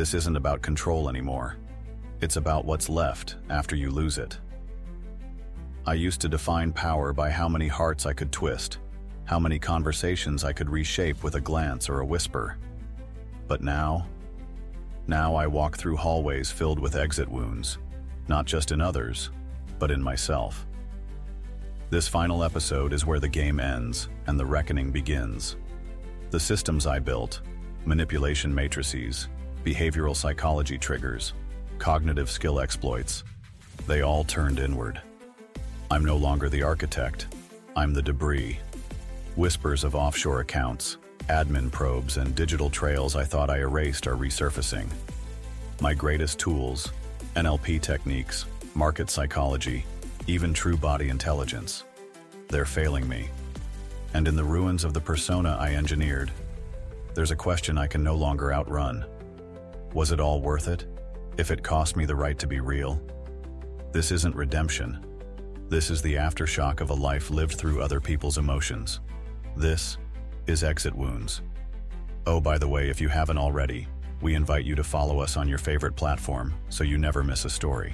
This isn't about control anymore. It's about what's left after you lose it. I used to define power by how many hearts I could twist, how many conversations I could reshape with a glance or a whisper. But now I walk through hallways filled with exit wounds, not just in others, but in myself. This final episode is where the game ends and the reckoning begins. The systems I built, manipulation matrices, behavioral psychology triggers, cognitive skill exploits, they all turned inward. I'm no longer the architect, I'm the debris. Whispers of offshore accounts, admin probes, and digital trails I thought I erased are resurfacing. My greatest tools, NLP techniques, market psychology, even true body intelligence, they're failing me. And in the ruins of the persona I engineered, there's a question I can no longer outrun. Was it all worth it? If it cost me the right to be real? This isn't redemption. This is the aftershock of a life lived through other people's emotions. This is Exit Wounds. Oh, by the way, if you haven't already, we invite you to follow us on your favorite platform so you never miss a story.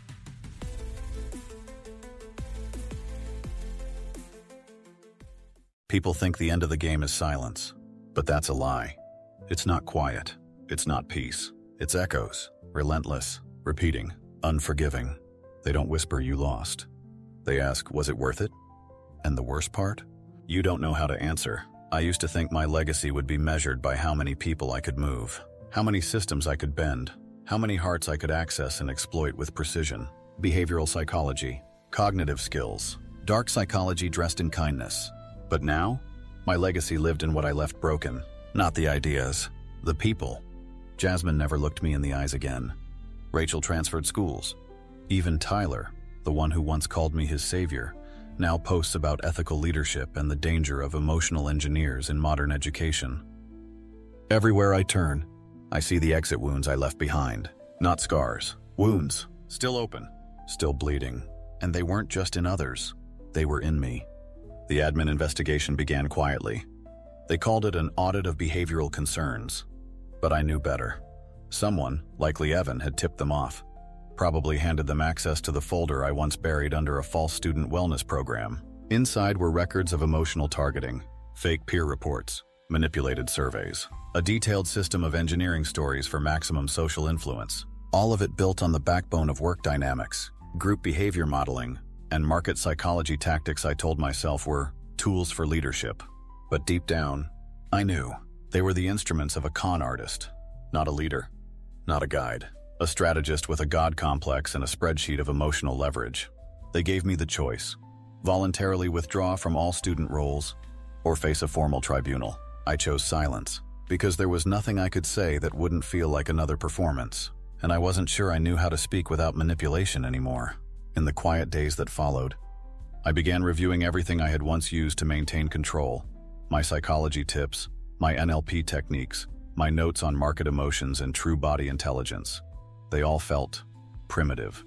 People think the end of the game is silence, but that's a lie. It's not quiet. It's not peace. It's echoes, relentless, repeating, unforgiving. They don't whisper you lost. They ask, was it worth it? And the worst part? You don't know how to answer. I used to think my legacy would be measured by how many people I could move, how many systems I could bend, how many hearts I could access and exploit with precision. Behavioral psychology, cognitive skills, dark psychology dressed in kindness. But now, my legacy lived in what I left broken. Not the ideas, the people. Jasmine never looked me in the eyes again. Rachel transferred schools. Even Tyler, the one who once called me his savior, now posts about ethical leadership and the danger of emotional engineers in modern education. Everywhere I turn, I see the exit wounds I left behind. Not scars, wounds, still open, still bleeding. And they weren't just in others, they were in me. The admin investigation began quietly. They called it an audit of behavioral concerns. But I knew better. Someone, likely Evan, had tipped them off. Probably handed them access to the folder I once buried under a false student wellness program. Inside were records of emotional targeting, fake peer reports, manipulated surveys, a detailed system of engineering stories for maximum social influence. All of it built on the backbone of work dynamics, group behavior modeling, and market psychology tactics I told myself were tools for leadership. But deep down, I knew they were the instruments of a con artist, not a leader, not a guide. A strategist with a god complex and a spreadsheet of emotional leverage. They gave me the choice: voluntarily withdraw from all student roles or face a formal tribunal. I chose silence because there was nothing I could say that wouldn't feel like another performance, and I wasn't sure I knew how to speak without manipulation anymore. In the quiet days that followed, I began reviewing everything I had once used to maintain control: my psychology tips, my NLP techniques, my notes on market emotions and true body intelligence. They all felt primitive,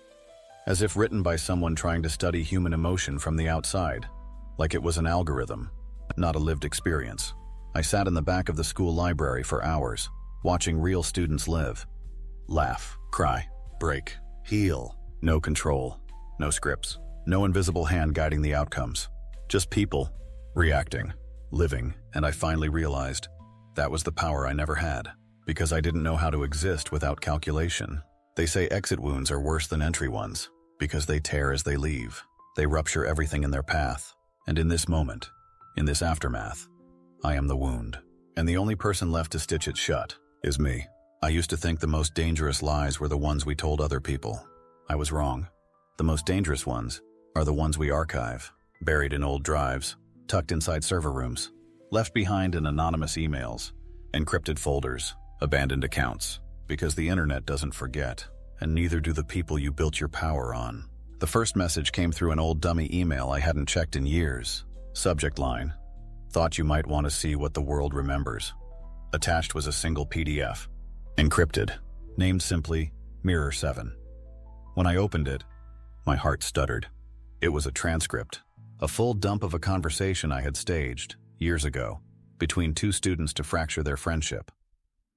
as if written by someone trying to study human emotion from the outside, like it was an algorithm, not a lived experience. I sat in the back of the school library for hours, watching real students live, laugh, cry, break, heal. No control, no scripts, no invisible hand guiding the outcomes. Just people, reacting, living, and I finally realized that was the power I never had. Because I didn't know how to exist without calculation. They say exit wounds are worse than entry ones, because they tear as they leave. They rupture everything in their path. And in this moment, in this aftermath, I am the wound. And the only person left to stitch it shut is me. I used to think the most dangerous lies were the ones we told other people. I was wrong. The most dangerous ones are the ones we archive, buried in old drives, tucked inside server rooms, left behind in anonymous emails, encrypted folders, abandoned accounts, because the internet doesn't forget, and neither do the people you built your power on. The first message came through an old dummy email I hadn't checked in years. Subject line: thought you might want to see what the world remembers. Attached was a single PDF, encrypted, named simply Mirror 7. When I opened it, my heart stuttered. It was a transcript, a full dump of a conversation I had staged, years ago, between two students to fracture their friendship.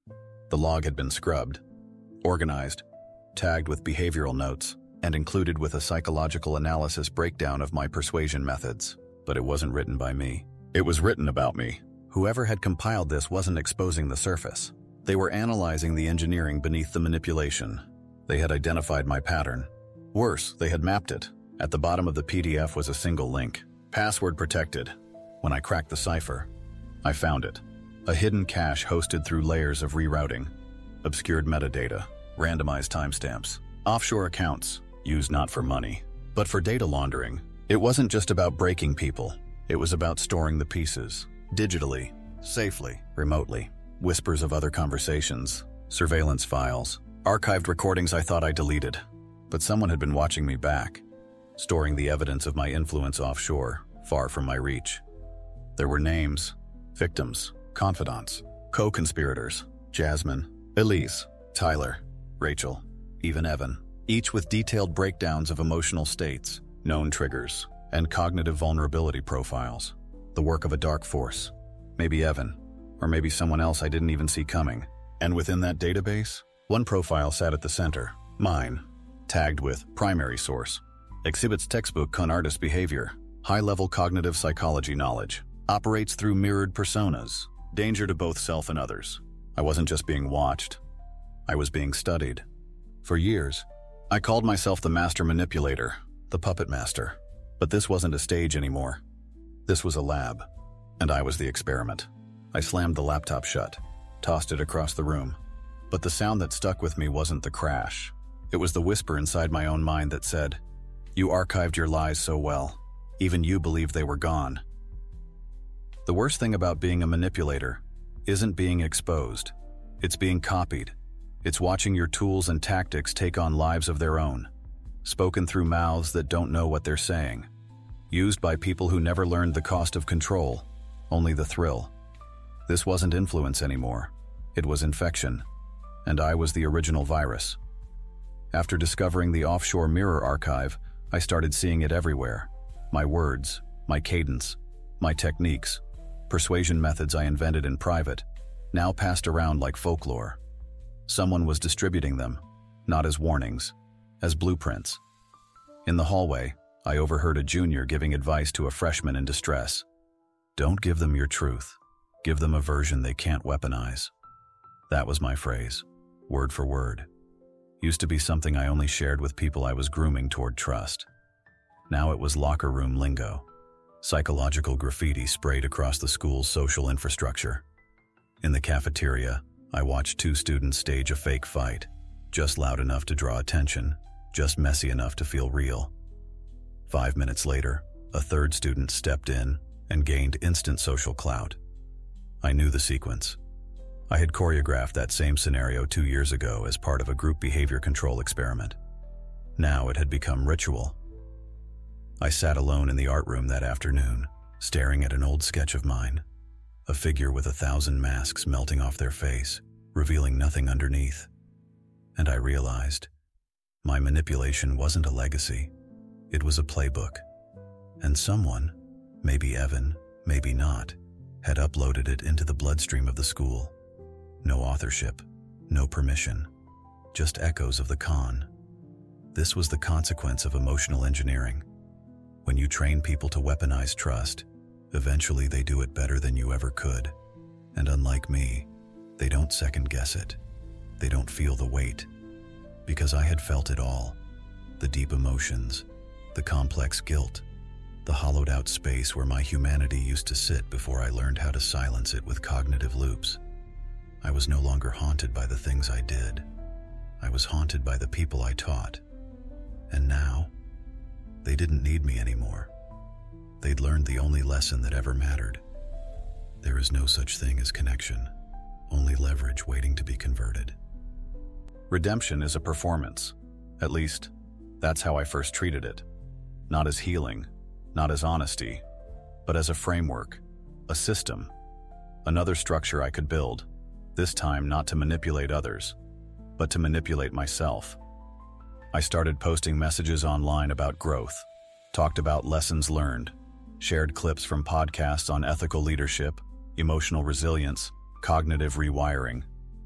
The log had been scrubbed, organized, tagged with behavioral notes, and included with a psychological analysis breakdown of my persuasion methods. But it wasn't written by me. It was written about me. Whoever had compiled this wasn't exposing the surface. They were analyzing the engineering beneath the manipulation. They had identified my pattern. Worse, they had mapped it. At the bottom of the PDF was a single link. Password protected. When I cracked the cipher, I found it. A hidden cache hosted through layers of rerouting, obscured metadata, randomized timestamps, offshore accounts, used not for money, but for data laundering. It wasn't just about breaking people. It was about storing the pieces, digitally, safely, remotely. Whispers of other conversations, surveillance files, archived recordings I thought I deleted. But someone had been watching me back, storing the evidence of my influence offshore, far from my reach. There were names, victims, confidants, co-conspirators, Jasmine, Elise, Tyler, Rachel, even Evan, each with detailed breakdowns of emotional states, known triggers, and cognitive vulnerability profiles. The work of a dark force. Maybe Evan, or maybe someone else I didn't even see coming. And within that database, one profile sat at the center, mine, tagged with primary source. Exhibits textbook con artist behavior, high-level cognitive psychology knowledge, operates through mirrored personas, danger to both self and others. I wasn't just being watched. I was being studied. For years, I called myself the master manipulator, the puppet master. But this wasn't a stage anymore. This was a lab, and I was the experiment. I slammed the laptop shut, tossed it across the room. But the sound that stuck with me wasn't the crash. It was the whisper inside my own mind that said, "You archived your lies so well. Even you believed they were gone." The worst thing about being a manipulator isn't being exposed. It's being copied. It's watching your tools and tactics take on lives of their own, spoken through mouths that don't know what they're saying, used by people who never learned the cost of control, only the thrill. This wasn't influence anymore. It was infection, and I was the original virus. After discovering the offshore mirror archive, I started seeing it everywhere. My words, my cadence, my techniques, persuasion methods I invented in private, now passed around like folklore. Someone was distributing them, not as warnings, as blueprints. In the hallway, I overheard a junior giving advice to a freshman in distress. Don't give them your truth. Give them a version they can't weaponize. That was my phrase, word for word. Used to be something I only shared with people I was grooming toward trust. Now it was locker room lingo. Psychological graffiti sprayed across the school's social infrastructure. In the cafeteria, I watched two students stage a fake fight, just loud enough to draw attention, just messy enough to feel real. 5 minutes later, a third student stepped in and gained instant social clout. I knew the sequence. I had choreographed that same scenario 2 years ago as part of a group behavior control experiment. Now it had become ritual. I sat alone in the art room that afternoon, staring at an old sketch of mine, a figure with 1,000 masks melting off their face, revealing nothing underneath. And I realized my manipulation wasn't a legacy. It was a playbook. And someone, maybe Evan, maybe not, had uploaded it into the bloodstream of the school. No authorship, no permission, just echoes of the con. This was the consequence of emotional engineering. When you train people to weaponize trust, eventually they do it better than you ever could. And unlike me, they don't second-guess it. They don't feel the weight. Because I had felt it all. The deep emotions, the complex guilt, the hollowed-out space where my humanity used to sit before I learned how to silence it with cognitive loops. I was no longer haunted by the things I did. I was haunted by the people I taught. And now, they didn't need me anymore. They'd learned the only lesson that ever mattered. There is no such thing as connection, only leverage waiting to be converted. Redemption is a performance. At least, that's how I first treated it. Not as healing, not as honesty, but as a framework, a system, another structure I could build, this time not to manipulate others, but to manipulate myself. I started posting messages online about growth, talked about lessons learned, shared clips from podcasts on ethical leadership, emotional resilience, cognitive rewiring.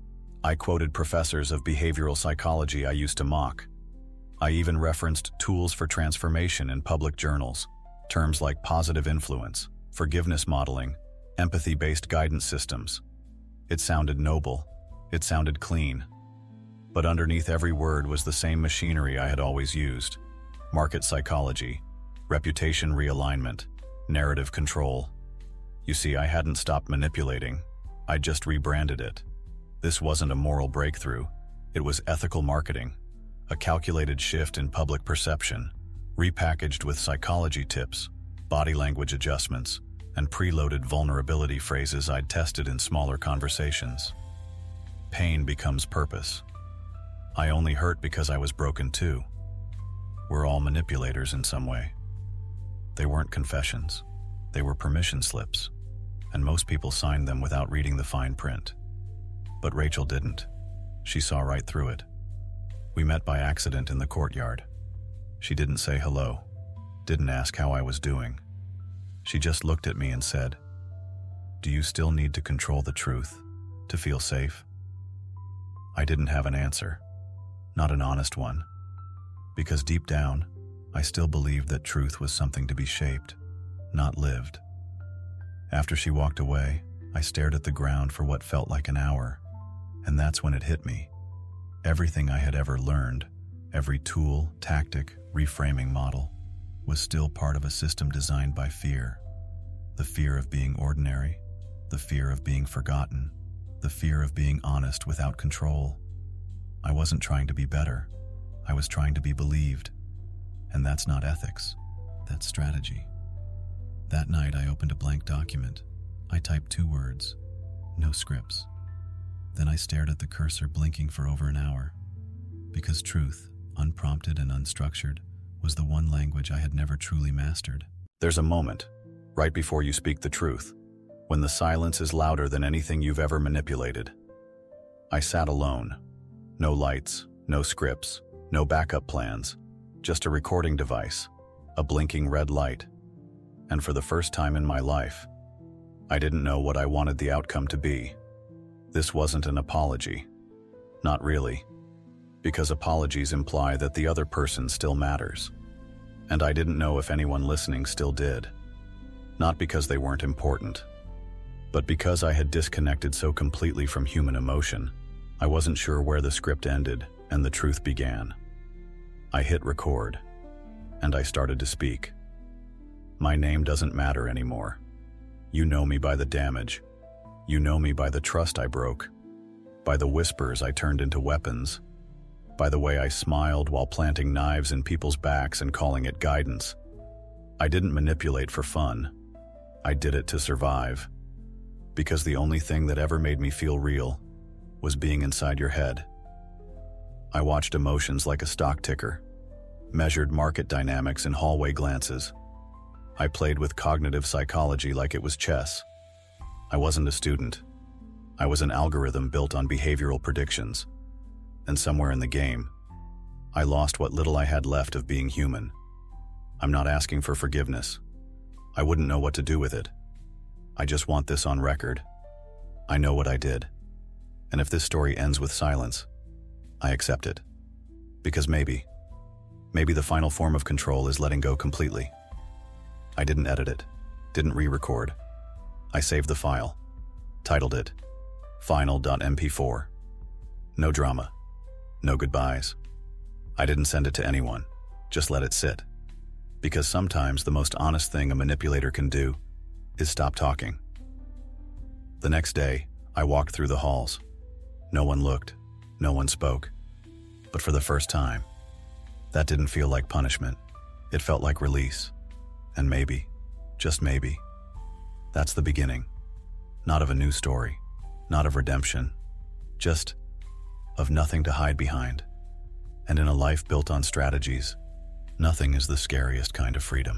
I quoted professors of behavioral psychology I used to mock. I even referenced tools for transformation in public journals, terms like positive influence, forgiveness modeling, empathy-based guidance systems. It sounded noble. It sounded clean. But underneath every word was the same machinery I had always used: market psychology, reputation realignment, narrative control. You see, I hadn't stopped manipulating. I just rebranded it. This wasn't a moral breakthrough. It was ethical marketing, a calculated shift in public perception, repackaged with psychology tips, body language adjustments, and preloaded vulnerability phrases I'd tested in smaller conversations. Pain becomes purpose. I only hurt because I was broken too. We're all manipulators in some way. They weren't confessions. They were permission slips, and most people signed them without reading the fine print. But Rachel didn't. She saw right through it. We met by accident in the courtyard. She didn't say hello, didn't ask how I was doing. She just looked at me and said, "Do you still need to control the truth to feel safe?" I didn't have an answer, not an honest one, because deep down, I still believed that truth was something to be shaped, not lived. After she walked away, I stared at the ground for what felt like an hour, and that's when it hit me. Everything I had ever learned, every tool, tactic, reframing model, was still part of a system designed by fear. The fear of being ordinary, the fear of being forgotten, the fear of being honest without control. I wasn't trying to be better. I was trying to be believed. And that's not ethics. That's strategy. That night, I opened a blank document. I typed 2 words, no scripts. Then I stared at the cursor blinking for over an hour, because truth, unprompted and unstructured, was the one language I had never truly mastered. There's a moment, right before you speak the truth, when the silence is louder than anything you've ever manipulated. I sat alone. No lights, no scripts, no backup plans, just a recording device, a blinking red light. And for the first time in my life, I didn't know what I wanted the outcome to be. This wasn't an apology. Not really. Because apologies imply that the other person still matters. And I didn't know if anyone listening still did. Not because they weren't important, but because I had disconnected so completely from human emotion. I wasn't sure where the script ended and the truth began. I hit record, and I started to speak. My name doesn't matter anymore. You know me by the damage. You know me by the trust I broke, by the whispers I turned into weapons, by the way I smiled while planting knives in people's backs and calling it guidance. I didn't manipulate for fun. I did it to survive. Because the only thing that ever made me feel real was being inside your head. I watched emotions like a stock ticker, measured market dynamics in hallway glances. I played with cognitive psychology like it was chess. I wasn't a student. I was an algorithm built on behavioral predictions. And somewhere in the game, I lost what little I had left of being human. I'm not asking for forgiveness. I wouldn't know what to do with it. I just want this on record. I know what I did. And if this story ends with silence, I accept it. Because maybe the final form of control is letting go completely. I didn't edit it, didn't re-record. I saved the file, titled it final.mp4. No drama, no goodbyes. I didn't send it to anyone, just let it sit. Because sometimes the most honest thing a manipulator can do is stop talking. The next day, I walked through the halls. No one looked, no one spoke. But for the first time, that didn't feel like punishment. It felt like release. And maybe, just maybe, that's the beginning. Not of a new story, not of redemption, just of nothing to hide behind. And in a life built on strategies, nothing is the scariest kind of freedom.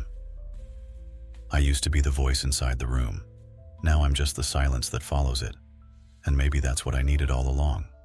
I used to be the voice inside the room. Now I'm just the silence that follows it. And maybe that's what I needed all along.